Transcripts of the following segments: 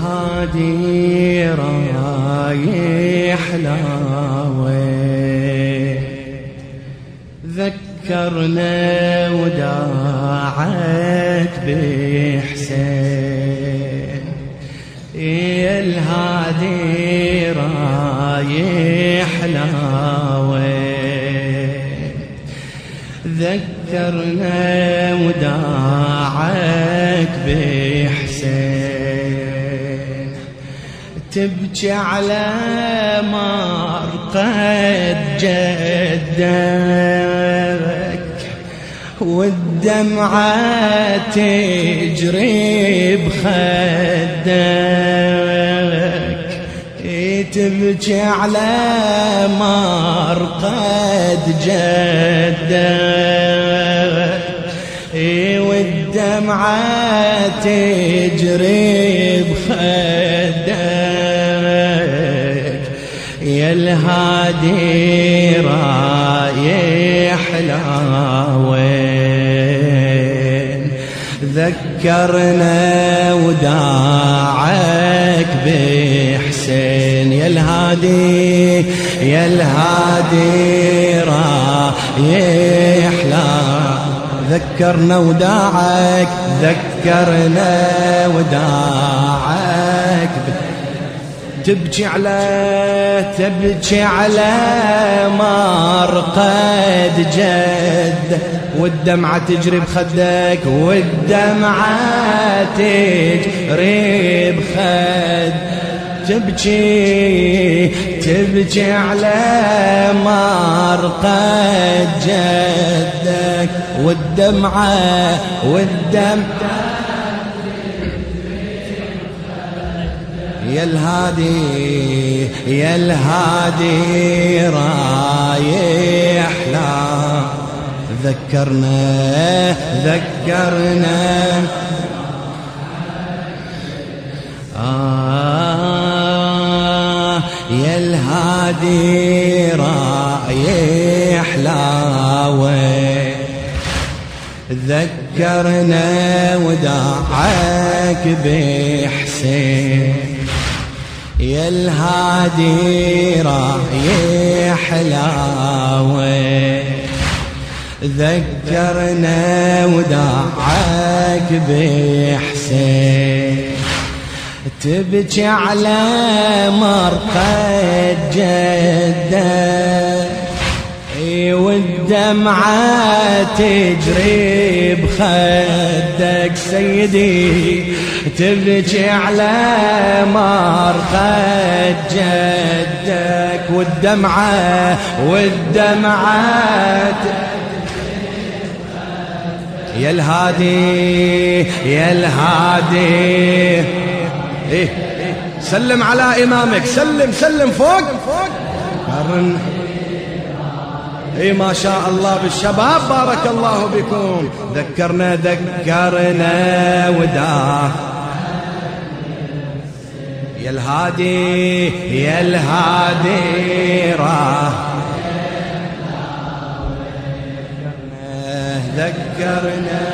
الهادي رايح لاوي ذكرنا وداعت بحسين يا الهادي رايح لاوي ذكرنا وداعت بحسين تبكي على مرقد جدك والدمعة تجري بخدك تبكي على مرقد جدك والدمعة تجري بخدك يا الهادي رايح لاوين ذكرنا وداعك بحسين يا الهادي يا الهادي رايح لاوين ذكرنا وداعك ذكرنا وداعك تبكي على مرقد جد والدمعة تجري بخدك والدمعة تجري بخد تبكي على مرقد جدك والدمعة يا الهادي رايح لا ذكرنا يا الهادي رايح لاوي ذكرنا وداعك بحسين يا الهادي رايح لاوي ذكرنا وداعك بحسين تبكي على مرقد جدك والدمعة تجري بخدك سيدي تبكي على مرقد جدك والدمعة يا الهادي سلم على إمامك سلم فوق قرن ما شاء الله بالشباب بارك الله بكم ذكرنا ودا يا الهادي ذكرنا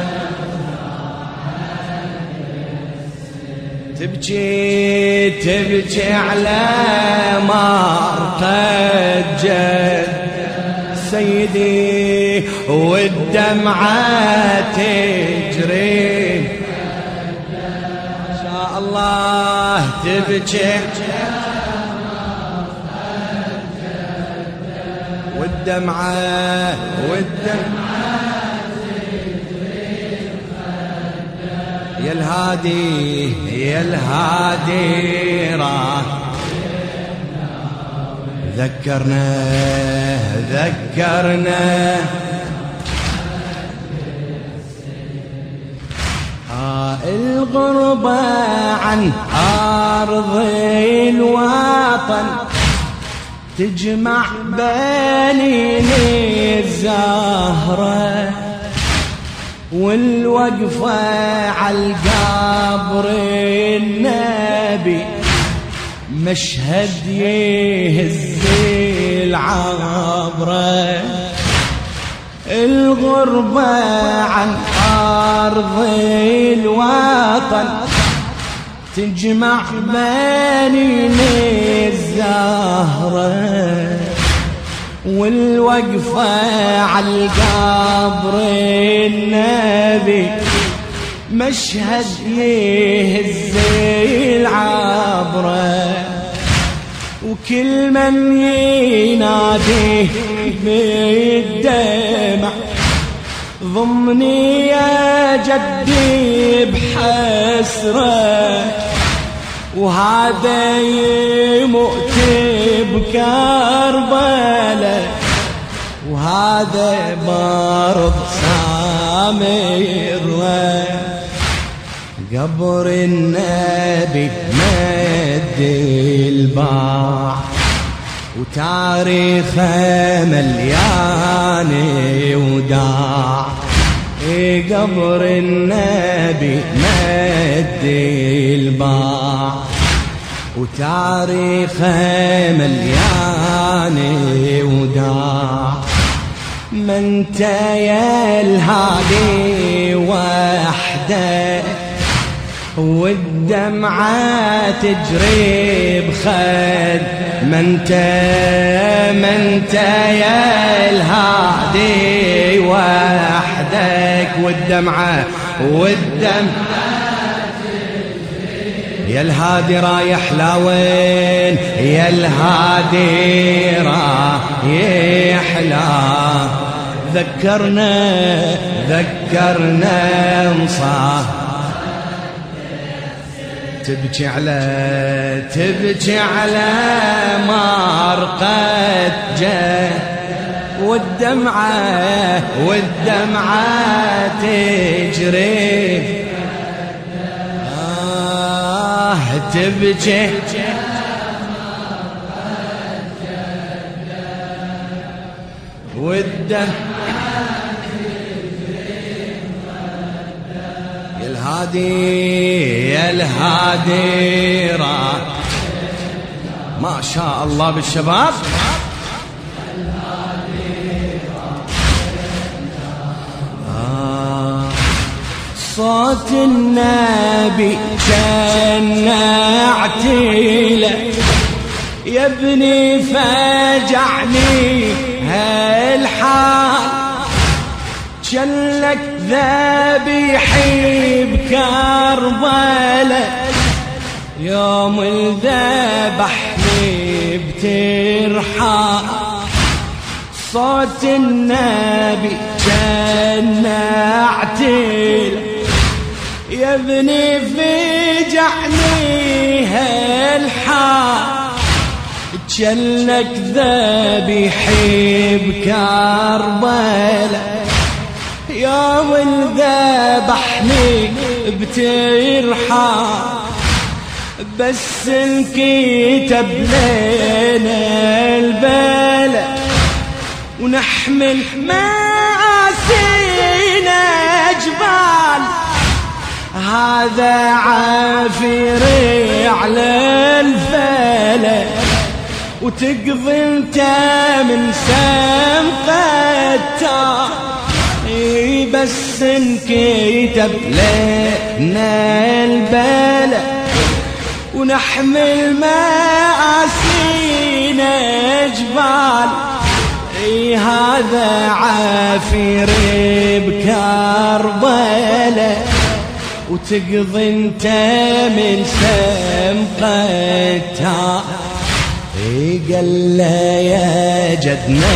تبكي على مرقد جد سيدي والدمعة تجري ما شاء الله تبكي والدمعة يا الهادي راح ذكرنا الغربة عن أرض الوطن تجمع بين الزهرة والوقفة عالقبر النبي مشهد يهز العبرة الغربة عن أرض الوطن تجمع بين الزهرة والوقفة عالقبر النبي، مشهد يهز العبرة، وكل من يناديه بالدمع ضمني يا جدي بحسرة، وهذا يموت بكربلاء، وهذا برض سامرة. قبر النبي مد الباع، وتاريخه مليان وداع. قبر النبي مد الباع، وتاريخه مليان وداع. من انت يا الهادي وحده، والدمعة تجري بخد. من انت يا الهادي وحدك، والدمعة يا الهادي رايح لوين، يا الهادي رايح لا. ذكرنا انصاف، تبكي على مرقد جه، والدمعة تجري. تبكي يا الهادي ما شاء الله بالشباب. صوت النبي كان اعتيله، يا ابني فاجعني هالحال. جلك ذبيحي بكربلاء، يوم الذبحني بترحال. صوت النبي كان اعتيله، يا ابني فجعني هالحال. جلك ذبيحي بكربلاء، يوم الذبحني بترحال. بس انكتب لنا البلاء، ونحمل مآسينا جبال. هذا عافيري على الفلا، وتقضي انت من سمقتها. بس انكتب لنا البلاء، ونحمل مآسينا جبال. هذا عافيري بكربلاء، وتقضي انت من سمقتها. قال له يا جدنا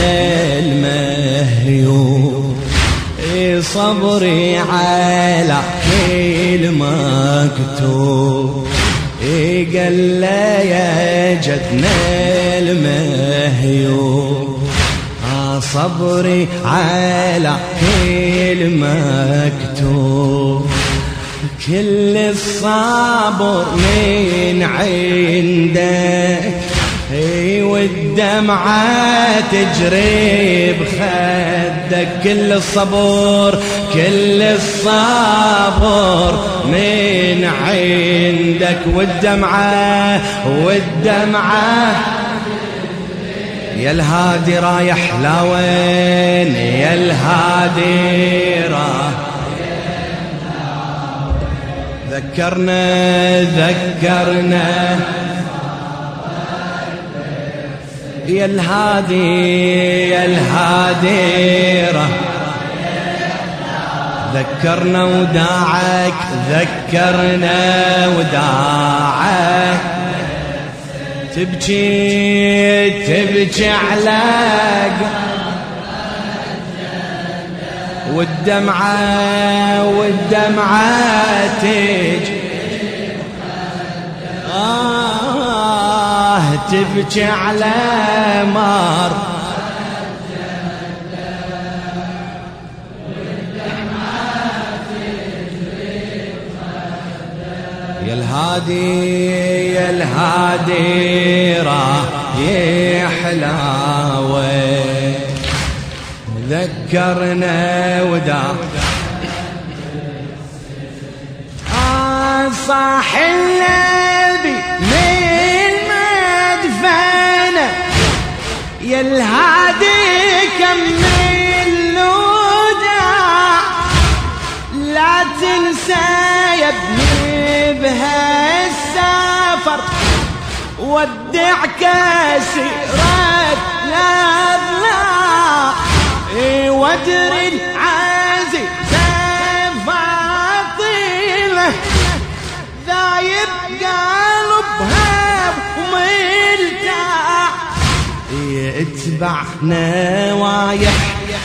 المهيوب، صبري على كل مكتوب. قال له يا جدنا المهيوب، صبري على كل مكتوب. كل الصبر من عندك، والدمعة تجري بخدك. كل الصبر من عندك، والدمعة يا الهادي رايح لوين، يا الهادي رايح. ذكرنا يا الهادي ذكرنا وداعك تبكي على والدمعة تجي تبكي على مار يا الهادي رايح حلاوة ذكرنا وداع صاح النبي من مدفنه يا الهادي كمل وداع لا تنسى يا ابني بهالسفر ودع كسيرة الأضلاع وادري العزيزة فاطمة ذايب قلبها وملتاع اتبع نوايح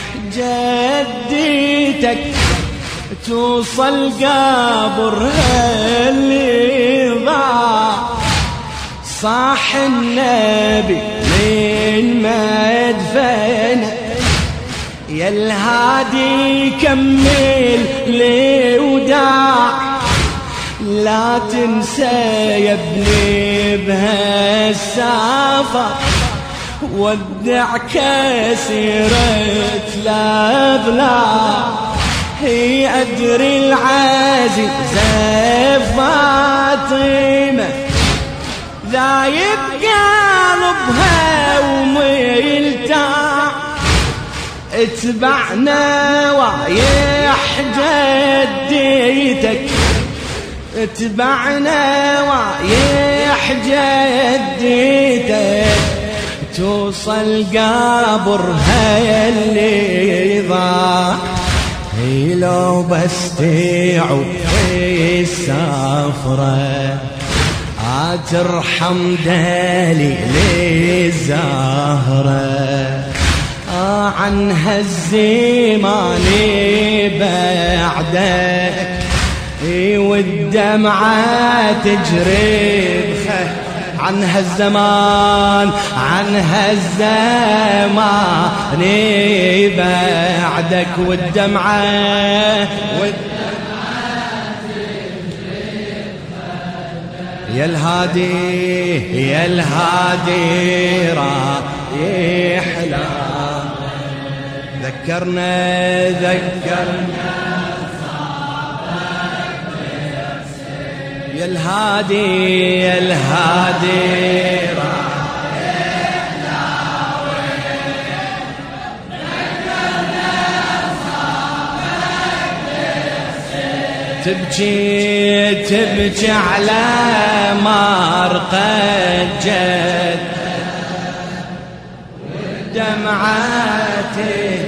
جدتك توصل قبرها اللي ضاع صاح النبي من مدفنه يا الهادي كمل لي وداع لا تنسى يا ابني بهالسفر ودع كسيرة الأضلاع هي أدري العزيزة فاطمة ذايب قلبها وملتاع اتبع نوايح جدتك توصل قبرها اللي ضاع لو بس تعود السفرة ترحم دليل الزهرة عنها الزمان بعدك والدمعة تجري عنها الزمان بعدك والدمعة يا الهادي رايح حلاوة ذكرنا يا الهادي تبكي على مرقد جد والدمعة